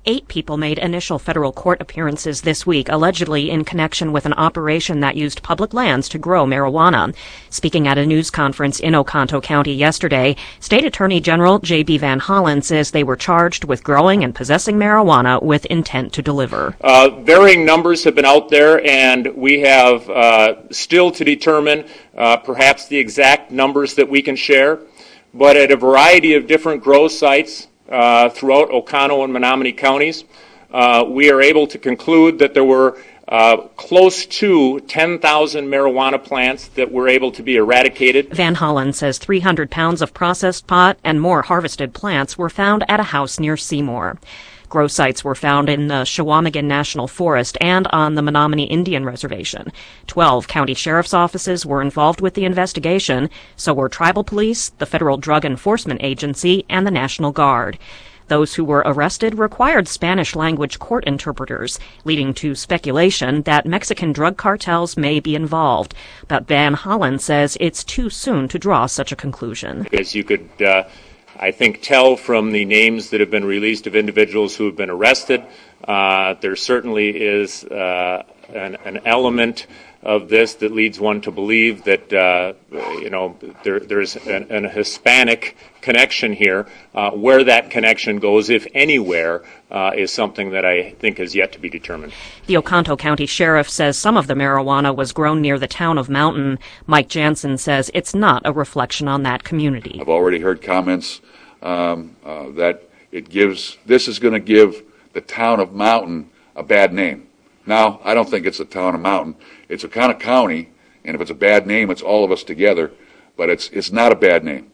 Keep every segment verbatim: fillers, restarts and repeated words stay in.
Eight people made initial federal court appearances this week, allegedly in connection with an operation that used public lands to grow marijuana. Speaking at a news conference in Oconto County yesterday, State Attorney General J B Van Hollen says they were charged with growing and possessing marijuana with intent to deliver. Uh, varying numbers have been out there, and we have uh, still to determine uh, perhaps the exact numbers that we can share. But at a variety of different grow sites uh, throughout Oconto and Menominee counties, uh, we are able to conclude that there were uh, close to ten thousand marijuana plants that were able to be eradicated. Van Hollen says three hundred pounds of processed pot and more harvested plants were found at a house near Seymour. Grow sites were found in the Chequamegon National Forest and on the Menominee Indian Reservation. Twelve county sheriff's offices were involved with the investigation, so were tribal police, the Federal Drug Enforcement Agency, and the National Guard. Those who were arrested required Spanish-language court interpreters, leading to speculation that Mexican drug cartels may be involved. But Van Hollen says it's too soon to draw such a conclusion. As you could uh I think, tell from the names that have been released of individuals who have been arrested. Uh, there certainly is uh, an, an element of this that leads one to believe that, uh, you know, there, there's an, an Hispanic connection here. Uh, where that connection goes, if anywhere, uh, is something that I think is yet to be determined. The Oconto County Sheriff says some of the marijuana was grown near the town of Mountain. Mike Jansen says it's not a reflection on that community. I've already heard comments um, uh, that it gives, this is going to give the town of Mountain a bad name. Now, I don't think it's the town of Mountain. It's Oconto County, and if it's a bad name, it's all of us together, but it's it's not a bad name.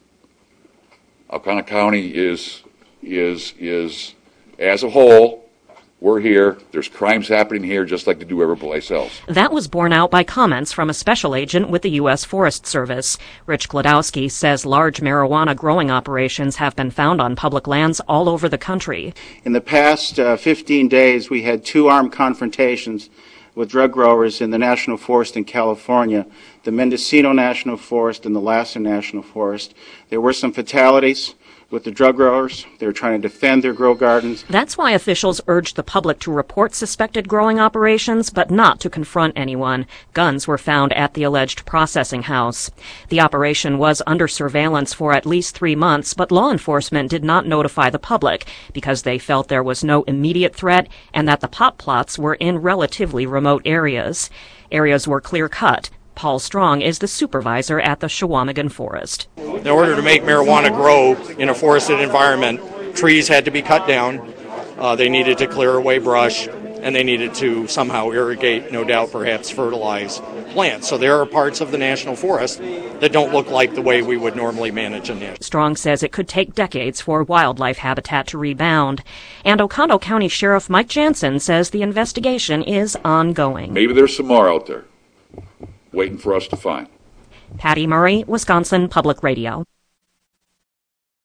Oconto County is, is, is as a whole, we're here. There's crimes happening here just like they do every place else. That was borne out by comments from a special agent with the U S Forest Service. Rich Glodowski says large marijuana growing operations have been found on public lands all over the country. In the past uh, fifteen days, we had two armed confrontations with drug growers in the National Forest in California, the Mendocino National Forest and the Lassen National Forest. There were some fatalities with the drug growers. They were trying to defend their grow gardens. That's why officials urged the public to report suspected growing operations, but not to confront anyone. Guns were found at the alleged processing house. The operation was under surveillance for at least three months, but law enforcement did not notify the public because they felt there was no immediate threat and that the pot plots were in relatively remote areas. Areas were clear-cut. Paul Strong is the supervisor at the Chequamegon Forest. In order to make marijuana grow in a forested environment, trees had to be cut down, uh, they needed to clear away brush, and they needed to somehow irrigate, no doubt perhaps fertilize plants. So there are parts of the National Forest that don't look like the way we would normally manage a national. Strong says it could take decades for wildlife habitat to rebound. And Oconto County Sheriff Mike Jansen says the investigation is ongoing. Maybe there's some more out there waiting for us to find. Patty Murray, Wisconsin Public Radio.